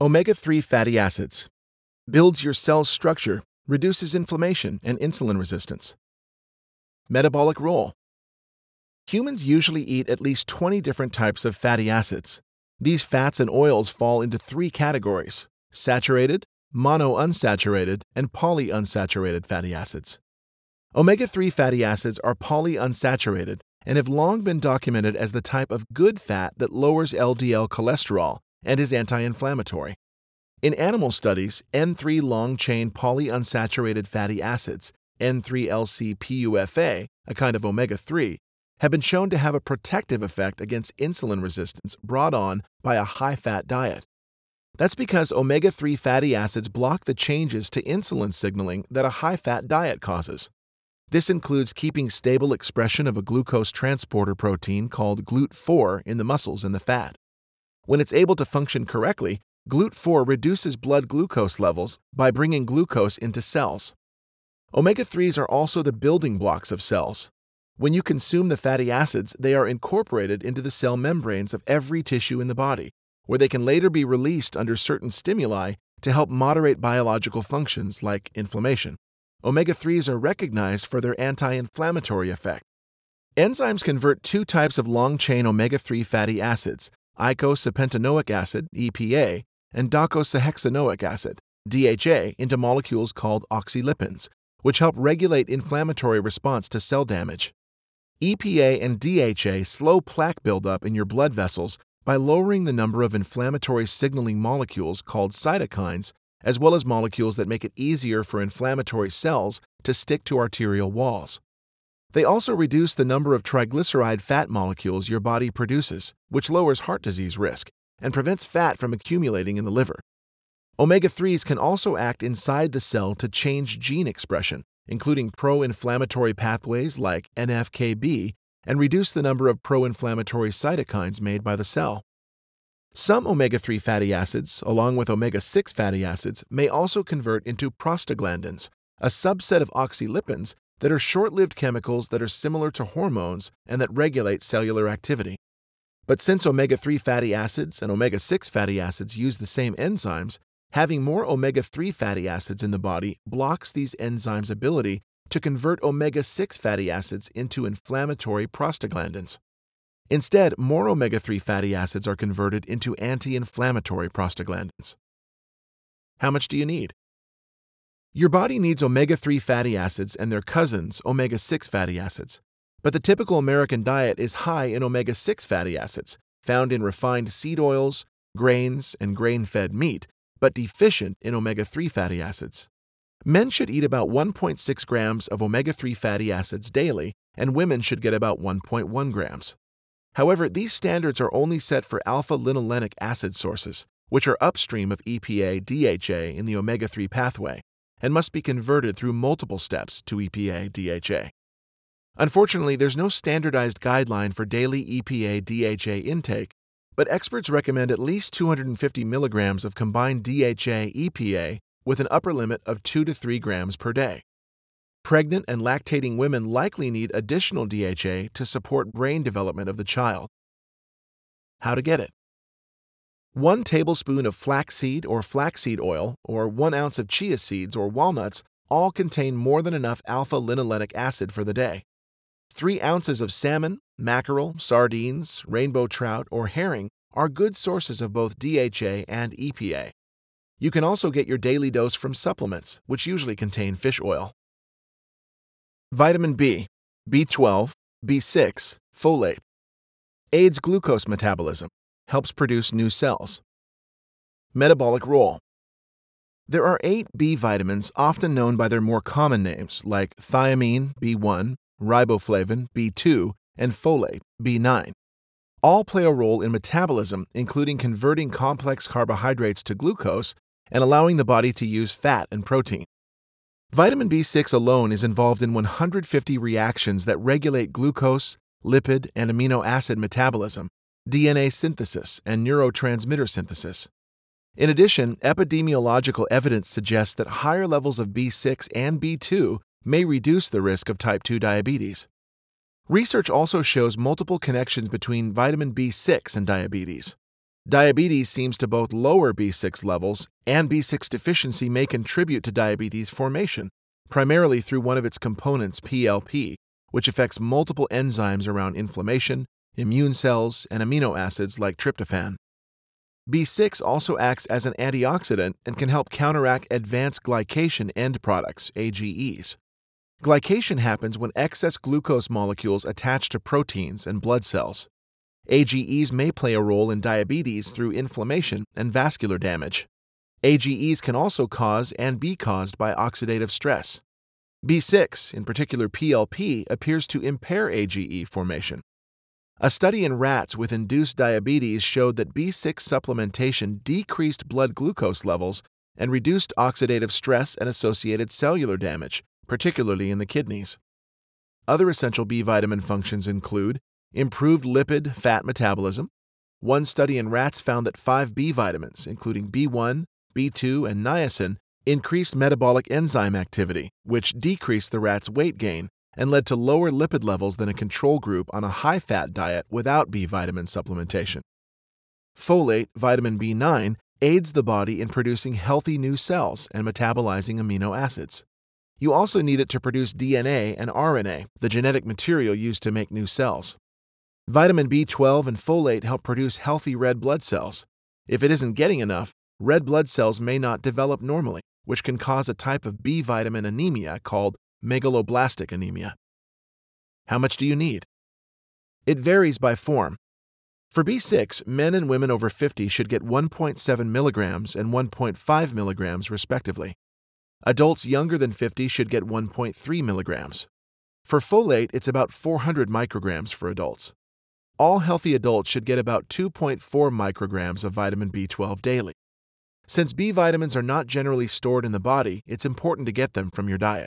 Omega-3 fatty acids. Builds your cell's structure, reduces inflammation and insulin resistance. Metabolic role. Humans usually eat at least 20 different types of fatty acids. These fats and oils fall into three categories: saturated, monounsaturated, and polyunsaturated fatty acids. Omega-3 fatty acids are polyunsaturated and have long been documented as the type of good fat that lowers LDL cholesterol and is anti-inflammatory. In animal studies, N3 long-chain polyunsaturated fatty acids, N3-LC-PUFA, a kind of omega-3, have been shown to have a protective effect against insulin resistance brought on by a high-fat diet. That's because omega-3 fatty acids block the changes to insulin signaling that a high-fat diet causes. This includes keeping stable expression of a glucose transporter protein called GLUT4 in the muscles and the fat. When it's able to function correctly, GLUT4 reduces blood glucose levels by bringing glucose into cells. Omega-3s are also the building blocks of cells. When you consume the fatty acids, they are incorporated into the cell membranes of every tissue in the body, where they can later be released under certain stimuli to help moderate biological functions like inflammation. Omega-3s are recognized for their anti-inflammatory effect. Enzymes convert two types of long-chain omega-3 fatty acids, eicosapentaenoic acid, EPA, and docosahexaenoic acid, DHA, into molecules called oxylipins, which help regulate inflammatory response to cell damage. EPA and DHA slow plaque buildup in your blood vessels by lowering the number of inflammatory signaling molecules called cytokines, as well as molecules that make it easier for inflammatory cells to stick to arterial walls. They also reduce the number of triglyceride fat molecules your body produces, which lowers heart disease risk and prevents fat from accumulating in the liver. Omega-3s can also act inside the cell to change gene expression, including pro-inflammatory pathways like NF-κB, and reduce the number of pro-inflammatory cytokines made by the cell. Some omega-3 fatty acids, along with omega-6 fatty acids, may also convert into prostaglandins, a subset of oxylipins that are short-lived chemicals that are similar to hormones and that regulate cellular activity. But since omega-3 fatty acids and omega-6 fatty acids use the same enzymes, having more omega-3 fatty acids in the body blocks these enzymes' ability to convert omega-6 fatty acids into inflammatory prostaglandins. Instead, more omega-3 fatty acids are converted into anti-inflammatory prostaglandins. How much do you need? Your body needs omega-3 fatty acids and their cousins, omega-6 fatty acids. But the typical American diet is high in omega-6 fatty acids, found in refined seed oils, grains, and grain-fed meat, but deficient in omega-3 fatty acids. Men should eat about 1.6 grams of omega-3 fatty acids daily, and women should get about 1.1 grams. However, these standards are only set for alpha-linolenic acid sources, which are upstream of EPA-DHA in the omega-3 pathway, and must be converted through multiple steps to EPA-DHA. Unfortunately, there's no standardized guideline for daily EPA-DHA intake, but experts recommend at least 250 milligrams of combined DHA-EPA with an upper limit of 2 to 3 grams per day. Pregnant and lactating women likely need additional DHA to support brain development of the child. How to get it? 1 tablespoon of flaxseed or flaxseed oil or 1 ounce of chia seeds or walnuts all contain more than enough alpha-linolenic acid for the day. 3 ounces of salmon, mackerel, sardines, rainbow trout, or herring are good sources of both DHA and EPA. You can also get your daily dose from supplements, which usually contain fish oil. Vitamin B, B12, B6, folate. Aids glucose metabolism, helps produce new cells. Metabolic role. There are 8 B vitamins often known by their more common names like thiamine, B1, riboflavin, B2, and folate, B9. All play a role in metabolism, including converting complex carbohydrates to glucose and allowing the body to use fat and protein. Vitamin B6 alone is involved in 150 reactions that regulate glucose, lipid, and amino acid metabolism, DNA synthesis, and neurotransmitter synthesis. In addition, epidemiological evidence suggests that higher levels of B6 and B2 may reduce the risk of type 2 diabetes. Research also shows multiple connections between vitamin B6 and diabetes. Diabetes seems to both lower B6 levels, and B6 deficiency may contribute to diabetes formation, primarily through one of its components, PLP, which affects multiple enzymes around inflammation, immune cells, and amino acids like tryptophan. B6 also acts as an antioxidant and can help counteract advanced glycation end products, AGEs. Glycation happens when excess glucose molecules attach to proteins and blood cells. AGEs may play a role in diabetes through inflammation and vascular damage. AGEs can also cause and be caused by oxidative stress. B6, in particular PLP, appears to impair AGE formation. A study in rats with induced diabetes showed that B6 supplementation decreased blood glucose levels and reduced oxidative stress and associated cellular damage, particularly in the kidneys. Other essential B vitamin functions include improved lipid fat metabolism. One study in rats found that 5 B vitamins, including B1, B2, and niacin, increased metabolic enzyme activity, which decreased the rat's weight gain and led to lower lipid levels than a control group on a high-fat diet without B vitamin supplementation. Folate, vitamin B9, aids the body in producing healthy new cells and metabolizing amino acids. You also need it to produce DNA and RNA, the genetic material used to make new cells. Vitamin B12 and folate help produce healthy red blood cells. If it isn't getting enough, red blood cells may not develop normally, which can cause a type of B vitamin anemia called megaloblastic anemia. How much do you need? It varies by form. For B6, men and women over 50 should get 1.7 milligrams and 1.5 milligrams respectively. Adults younger than 50 should get 1.3 milligrams. For folate, it's about 400 micrograms for adults. All healthy adults should get about 2.4 micrograms of vitamin B12 daily. Since B vitamins are not generally stored in the body, it's important to get them from your diet.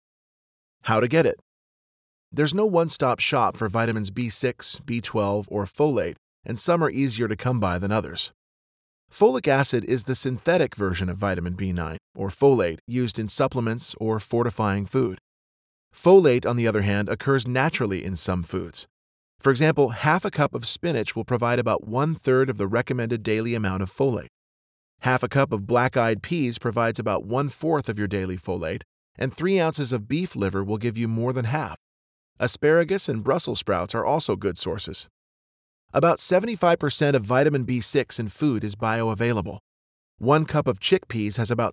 How to get it? There's no one-stop shop for vitamins B6, B12, or folate, and some are easier to come by than others. Folic acid is the synthetic version of vitamin B9, or folate, used in supplements or fortifying food. Folate, on the other hand, occurs naturally in some foods. For example, half a cup of spinach will provide about 1/3 of the recommended daily amount of folate. Half a cup of black-eyed peas provides about 1/4 of your daily folate, and 3 ounces of beef liver will give you more than half. Asparagus and Brussels sprouts are also good sources. About 75% of vitamin B6 in food is bioavailable. 1 cup of chickpeas has about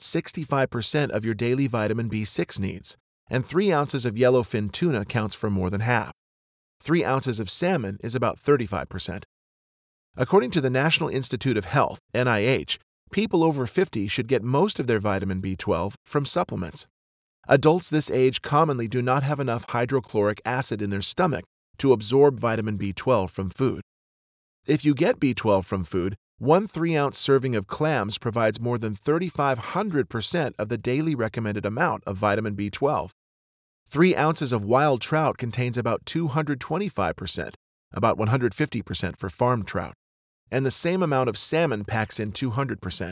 65% of your daily vitamin B6 needs, and 3 ounces of yellowfin tuna counts for more than half. 3 ounces of salmon is about 35%. According to the National Institute of Health, NIH, people over 50 should get most of their vitamin B12 from supplements. Adults this age commonly do not have enough hydrochloric acid in their stomach to absorb vitamin B12 from food. If you get B12 from food, 1 3-ounce serving of clams provides more than 3,500% of the daily recommended amount of vitamin B12. 3 ounces of wild trout contains about 225%, about 150% for farmed trout, and the same amount of salmon packs in 200%.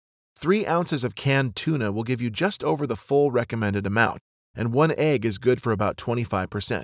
3 ounces of canned tuna will give you just over the full recommended amount, and 1 egg is good for about 25%.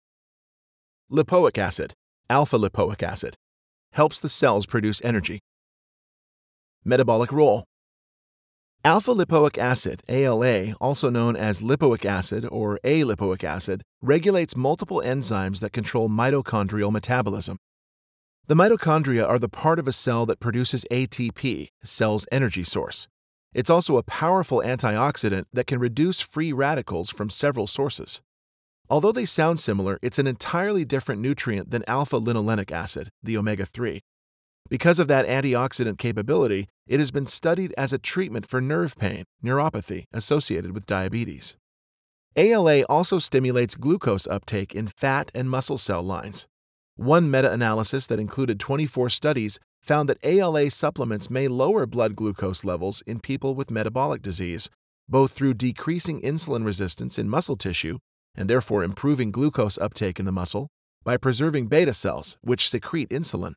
Lipoic acid, alpha-lipoic acid, helps the cells produce energy. Metabolic role. Alpha-lipoic acid, ALA, also known as lipoic acid or alipoic acid, regulates multiple enzymes that control mitochondrial metabolism. The mitochondria are the part of a cell that produces ATP, a cell's energy source. It's also a powerful antioxidant that can reduce free radicals from several sources. Although they sound similar, it's an entirely different nutrient than alpha-linolenic acid, the omega-3. Because of that antioxidant capability, it has been studied as a treatment for nerve pain, neuropathy, associated with diabetes. ALA also stimulates glucose uptake in fat and muscle cell lines. One meta-analysis that included 24 studies found that ALA supplements may lower blood glucose levels in people with metabolic disease, both through decreasing insulin resistance in muscle tissue and therefore improving glucose uptake in the muscle by preserving beta cells, which secrete insulin.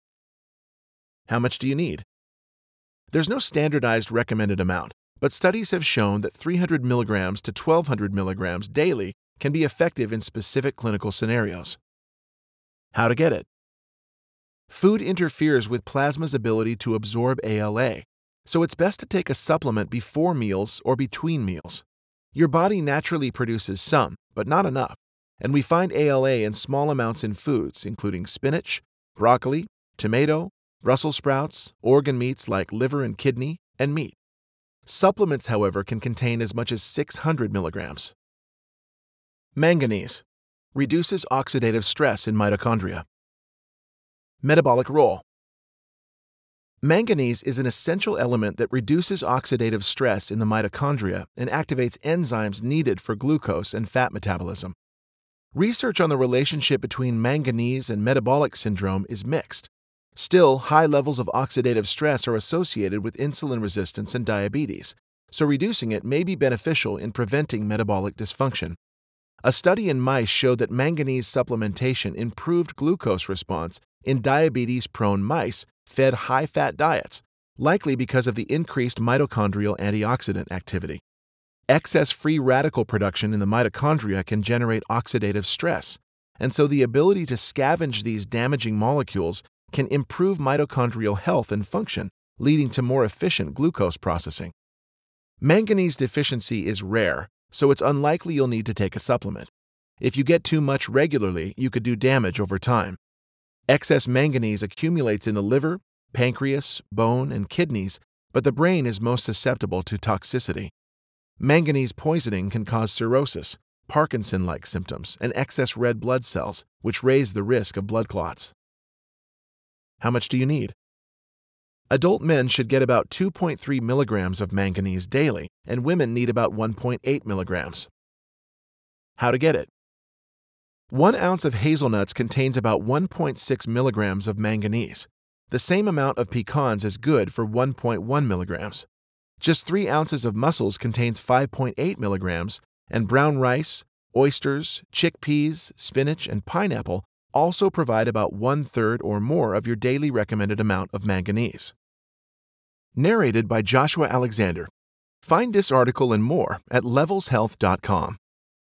How much do you need? There's no standardized recommended amount, but studies have shown that 300 milligrams to 1,200 milligrams daily can be effective in specific clinical scenarios. How to get it? Food interferes with plasma's ability to absorb ALA, so it's best to take a supplement before meals or between meals. Your body naturally produces some, but not enough, and we find ALA in small amounts in foods including spinach, broccoli, tomato, Brussels sprouts, organ meats like liver and kidney, and meat. Supplements, however, can contain as much as 600 milligrams. Manganese reduces oxidative stress in mitochondria. Metabolic role. Manganese is an essential element that reduces oxidative stress in the mitochondria and activates enzymes needed for glucose and fat metabolism. Research on the relationship between manganese and metabolic syndrome is mixed. Still, high levels of oxidative stress are associated with insulin resistance and diabetes, so reducing it may be beneficial in preventing metabolic dysfunction. A study in mice showed that manganese supplementation improved glucose response in diabetes-prone mice fed high-fat diets, likely because of the increased mitochondrial antioxidant activity. Excess free radical production in the mitochondria can generate oxidative stress, and so the ability to scavenge these damaging molecules can improve mitochondrial health and function, leading to more efficient glucose processing. Manganese deficiency is rare, so it's unlikely you'll need to take a supplement. If you get too much regularly, you could do damage over time. Excess manganese accumulates in the liver, pancreas, bone, and kidneys, but the brain is most susceptible to toxicity. Manganese poisoning can cause cirrhosis, Parkinson-like symptoms, and excess red blood cells, which raise the risk of blood clots. How much do you need? Adult men should get about 2.3 milligrams of manganese daily, and women need about 1.8 milligrams. How to get it? 1 ounce of hazelnuts contains about 1.6 milligrams of manganese. The same amount of pecans is good for 1.1 milligrams. Just 3 ounces of mussels contains 5.8 milligrams, and brown rice, oysters, chickpeas, spinach, and pineapple also provide about 1/3 or more of your daily recommended amount of manganese. Narrated by Joshua Alexander. Find this article and more at levelshealth.com.